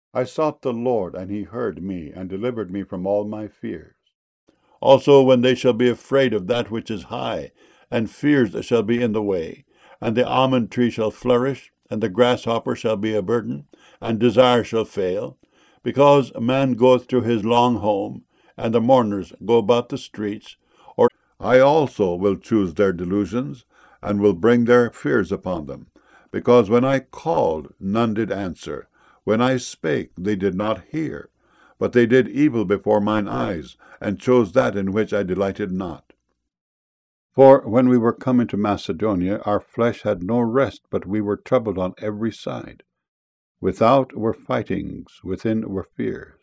I sought the Lord, and he heard me, and delivered me from all my fears. Also when they shall be afraid of that which is high, and fears shall be in the way, and the almond tree shall flourish, and the grasshopper shall be a burden, and desire shall fail, because man goeth to his long home, and the mourners go about the streets, or I also will choose their delusions, and will bring their fears upon them. Because when I called, none did answer. When I spake, they did not hear. But they did evil before mine eyes, and chose that in which I delighted not. For when we were come into Macedonia, our flesh had no rest, but we were troubled on every side. Without were fightings, within were fears.